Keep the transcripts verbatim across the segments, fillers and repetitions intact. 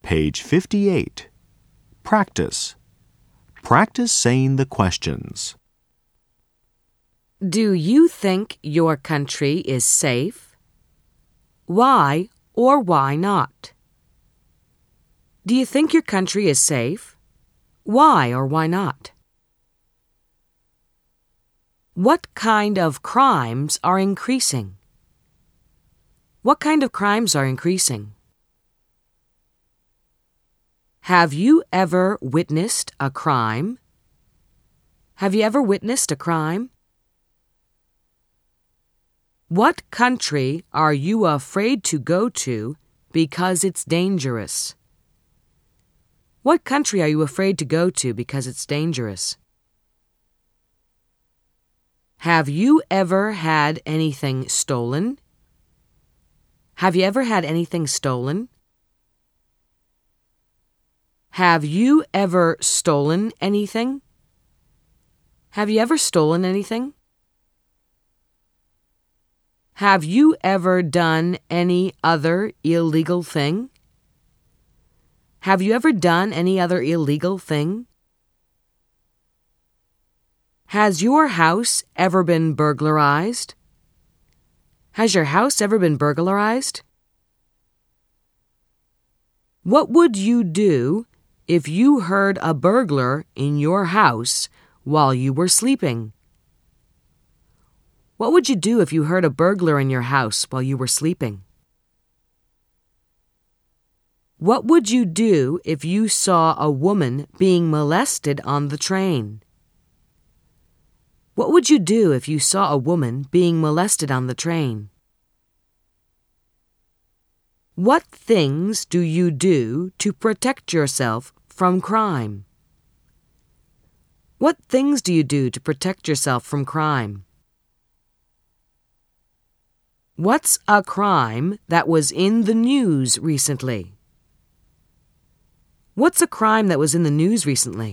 Page fifty-eight. Practice. Practice saying the questions. Do you think your country is safe? Why or why not? Do you think your country is safe? Why or why not? What kind of crimes are increasing? What kind of crimes are increasing? Have you ever witnessed a crime? Have you ever witnessed a crime? What country are you afraid to go to because it's dangerous? What country are you afraid to go to because it's dangerous? Have you ever had anything stolen? Have you ever had anything stolen? Have you ever stolen anything? Have you ever stolen anything? Have you ever done any other illegal thing? Have you ever done any other illegal thing? Has your house ever been burglarized? Has your house ever been burglarized? What would you do if you heard a burglar in your house while you were sleeping? What would you do if you heard a burglar in your house while you were sleeping? What would you do if you saw a woman being molested on the train? What would you do if you saw a woman being molested on the train? What things do you do to protect yourself from crime? What things do you do to protect yourself from crime? What's a crime that was in the news recently? What's a crime that was in the news recently?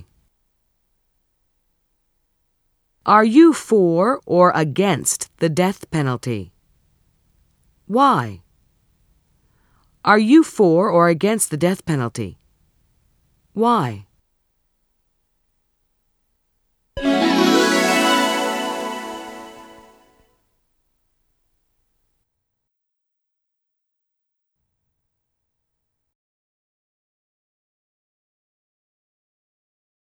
Are you for or against the death penalty? Why? Are you for or against the death penalty? Why?